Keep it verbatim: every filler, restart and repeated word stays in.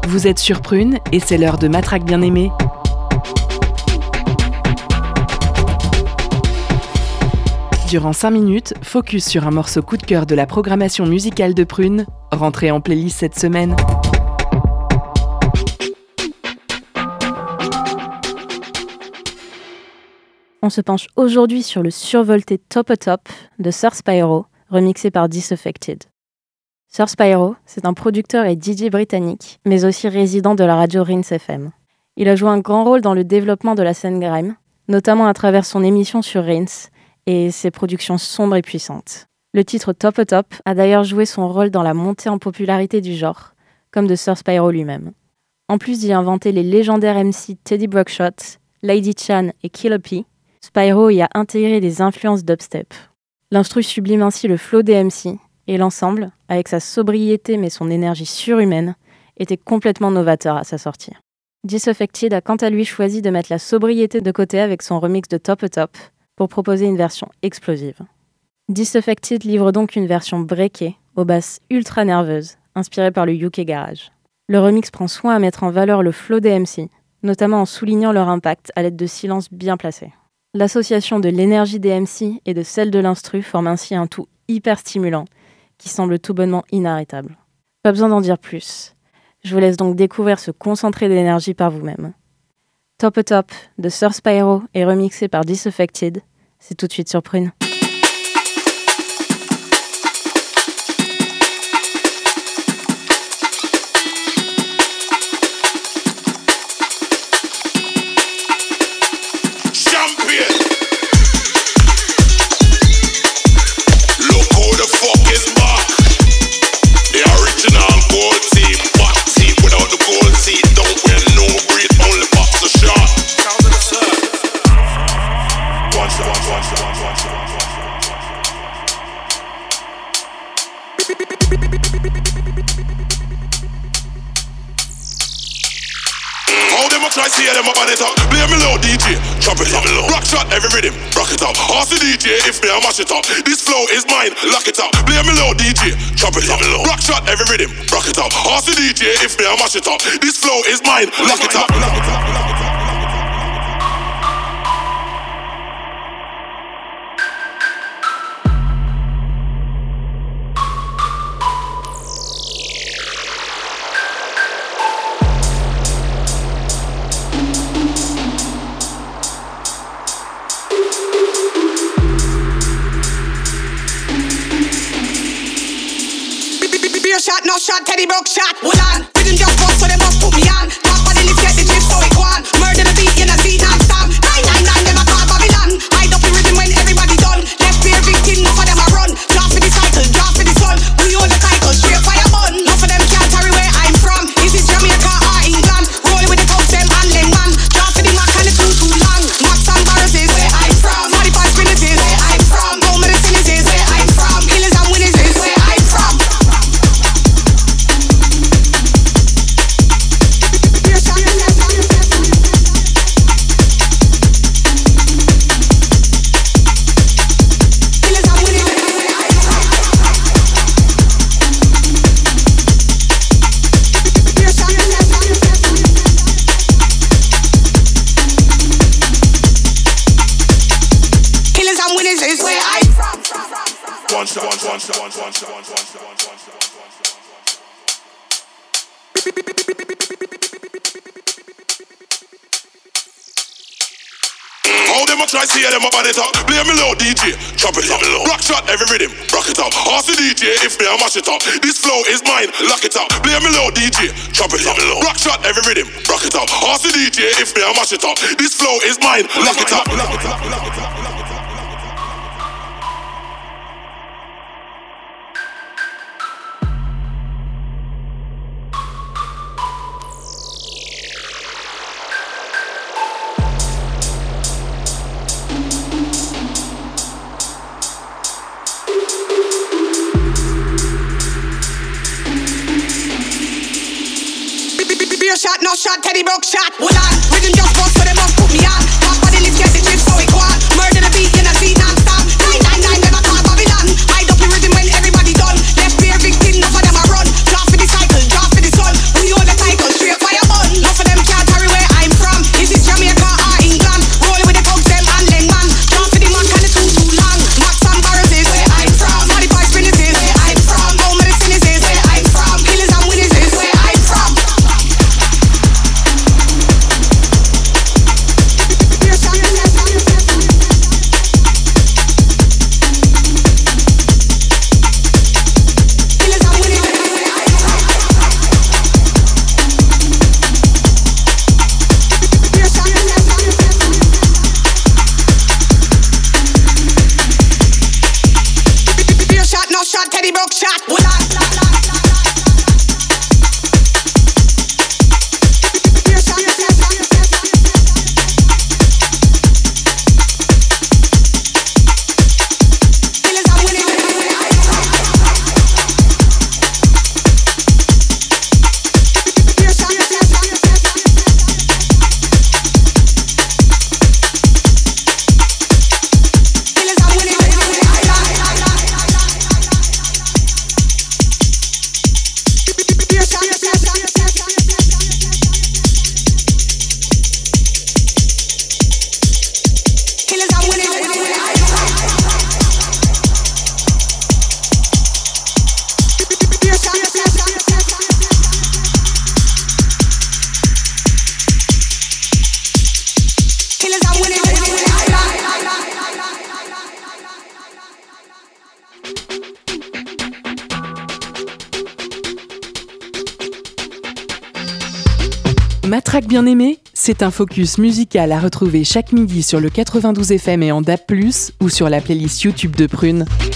Vous êtes sur Prune et c'est l'heure de Matraque bien-aimée. Durant cinq minutes, focus sur un morceau coup de cœur de la programmation musicale de Prune, rentré en playlist cette semaine. On se penche aujourd'hui sur le survolté Top A Top de Sir Spyro, remixé par Disaffected. Sir Spyro, c'est un producteur et D J britannique, mais aussi résident de la radio Rinse F M. Il a joué un grand rôle dans le développement de la scène grime, notamment à travers son émission sur Rinse et ses productions sombres et puissantes. Le titre Top A Top a d'ailleurs joué son rôle dans la montée en popularité du genre, comme de Sir Spyro lui-même. En plus d'y inventer les légendaires M C Teddy Buckshot, Lady Chan et Killer P, Spyro y a intégré des influences dubstep. L'instru sublime ainsi le flow des M C, et l'ensemble, avec sa sobriété mais son énergie surhumaine, était complètement novateur à sa sortie. Disaffected a quant à lui choisi de mettre la sobriété de côté avec son remix de Top A Top pour proposer une version explosive. Disaffected livre donc une version breakée, aux basses ultra nerveuses, inspirée par le U K Garage. Le remix prend soin à mettre en valeur le flow des M C, notamment en soulignant leur impact à l'aide de silences bien placés. L'association de l'énergie des M C et de celle de l'instru forme ainsi un tout hyper stimulant, qui semble tout bonnement inarrêtable. Pas besoin d'en dire plus. Je vous laisse donc découvrir ce concentré d'énergie par vous-même. Top A Top de Sir Spyro est remixé par Disaffected. C'est tout de suite sur Prune. Try see them up on it up. Play me low D J, chop it up. Rock shot every rhythm, rock it up. Ask the D J if me I mash it up. This flow is mine, lock it up. Play me low D J, chop it up. Rock shot every rhythm, rock it up. Ask the D J if me I mash it up. This flow is mine, lock it up. Lock it up, lock it up. Shot, no shot, Teddy broke shot. Hold on, didn't just bust, so they must put me on. Top of the list, get the gist, so it go on. Murder the beat, you know, see non-stop. nine nine nine, never call Babylon. Hide up the rhythm when everybody done. Left beer victim, no for them a run. Drop for the cycle, drop for the sun. We hold the title, straight fire bun. No for them can't carry where I'm from. Is it Jamaica or England? Rolling with the cops, them and them man. Drop for the Mac and the too too long. Max and Barras is where I'm from. forty-five spinners is where I'm from. Home of the sinners is where I'm from. Killers and winners is where I'm from. One shot, one shot, one shot, one shot, one shot, one shot, one shot, one shot, how them a try see them up on it up. Play me low D J, chop it up. Rock shot every rhythm, rock it up. Ask the D J if me I mash it up. This flow is mine, lock it up. Play me low D J, chop it up. Rock shot every rhythm, rock it up. Ask the D J if me I mash it up. This flow is mine, lock it up. Lock it up, lock it up. Shot, no shot, Teddy broke shot. Hold on, rhythm just bust, so they must put me on. Top of the list, get the gist, so it go on. Murder the beat, you know, see non-stop. nine nine nine, never call Babylon. Hide up the rhythm when everybody done. Left beer victim, no for them a run. Drop for the cycle, drop for the sun. We hold the title, straight Matraque bien-aimée, c'est un focus musical à retrouver chaque midi sur le quatre-vingt-douze F M et en D A B plus, ou sur la playlist YouTube de Prune.